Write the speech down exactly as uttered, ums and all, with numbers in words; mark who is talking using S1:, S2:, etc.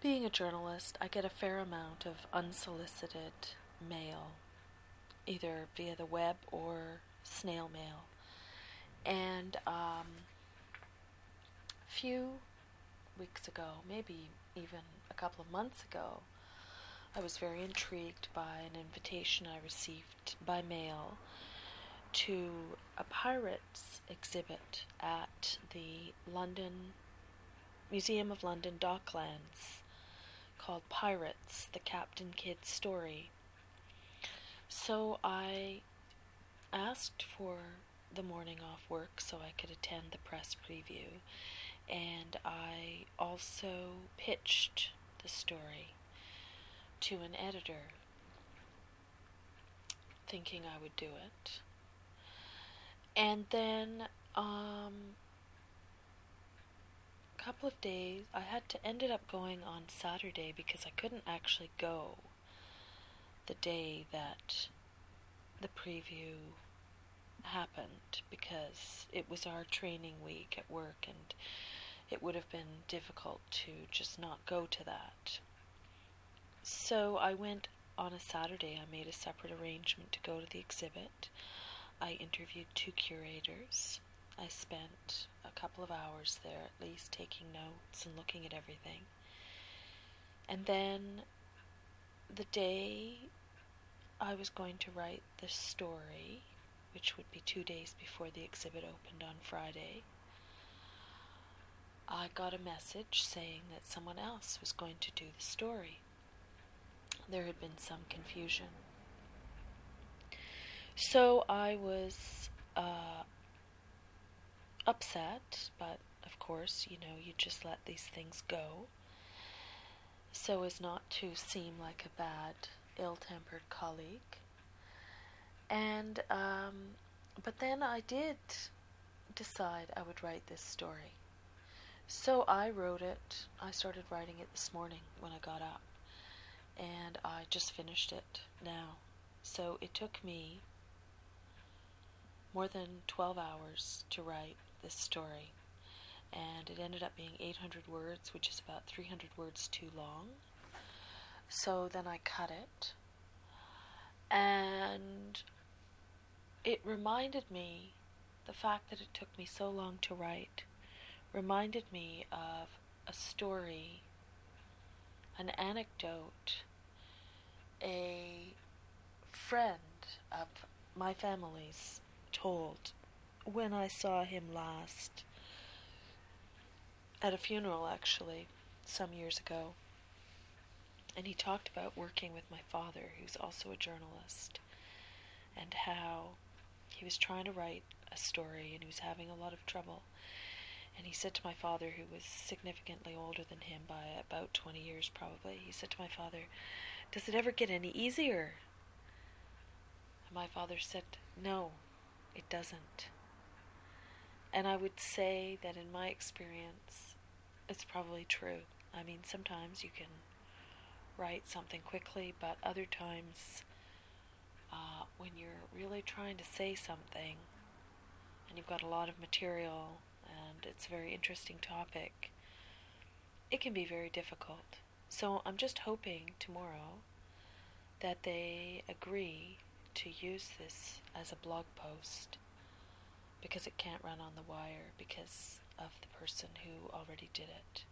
S1: Being a journalist, I get a fair amount of unsolicited mail, either via the web or snail mail. And um, a few weeks ago, maybe even a couple of months ago, I was very intrigued by an invitation I received by mail to a pirates exhibit at the London Museum of London Docklands called Pirates, the Captain Kidd Story. So I asked for the morning off work so I could attend the press preview, and I also pitched the story to an editor, thinking I would do it. And then um, a couple of days, I had to ended up going on Saturday because I couldn't actually go the day that the preview happened, because it was our training week at work and it would have been difficult to just not go to that. So I went on a Saturday. I made a separate arrangement to go to the exhibit. I interviewed two curators. I spent a couple of hours there at least taking notes and looking at everything. And then the day I was going to write the story, which would be two days before the exhibit opened on Friday, I got a message saying that someone else was going to do the story. There had been some confusion. So I was uh, upset, but of course, you know, you just let these things go, so as not to seem like a bad, ill-tempered colleague. And, um, but then I did decide I would write this story. So I wrote it. I started writing it this morning when I got up, and I just finished it now. So it took me more than twelve hours to write this story, and it ended up being eight hundred words, which is about three hundred words too long. So then I cut it, and it reminded me, the fact that it took me so long to write, reminded me of a story, an anecdote, a friend of my family's told when I saw him last at a funeral, actually, some years ago. And he talked about working with my father, who's also a journalist, and how he was trying to write a story and he was having a lot of trouble. And he said to my father, who was significantly older than him by about twenty years probably, he said to my father, "Does it ever get any easier?" And my father said, "No, it doesn't." And I would say that in my experience, it's probably true. I mean, sometimes you can write something quickly, but other times, uh, when you're really trying to say something, and you've got a lot of material, and it's a very interesting topic, it can be very difficult. So I'm just hoping tomorrow that they agree to use this as a blog post, because it can't run on the wire because of the person who already did it.